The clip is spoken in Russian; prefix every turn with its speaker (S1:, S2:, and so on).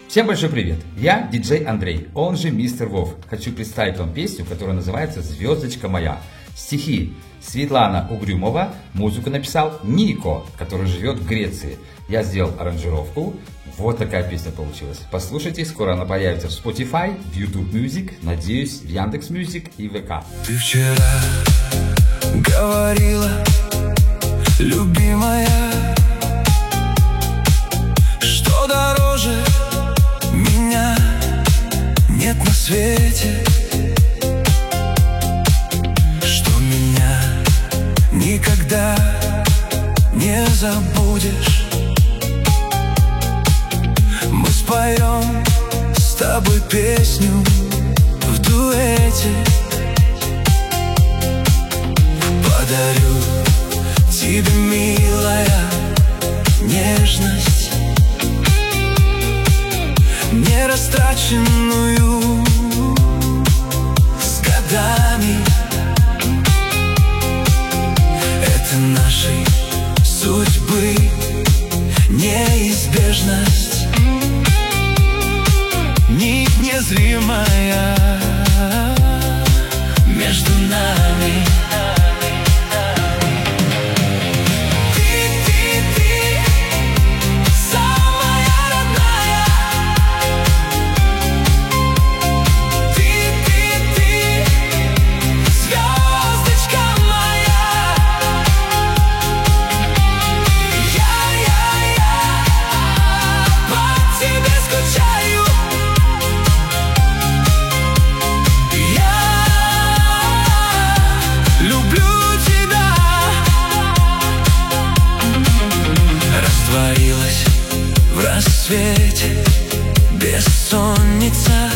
S1: Всем большой привет! Я диджей Андрей, он же Мистер Вов. Хочу представить вам песню, которая называется «Звездочка моя». Стихи Светлана Угрюмова, музыку написал Нико, который живет в Греции. Я сделал аранжировку. Вот такая песня получилась. Послушайте, скоро она появится в Spotify, в YouTube Music, надеюсь, в Яндекс Music и ВК.
S2: Ты вчера говорила, любимая, что дороже меня нет на свете, что меня никогда не забудешь. Мы споем с тобой песню в дуэте, подарю тебе, милая, нежность, нерастраченную с годами. Это нашей судьбы неизбежность, нить незримая между нами. Растворилась в рассвете бессонница,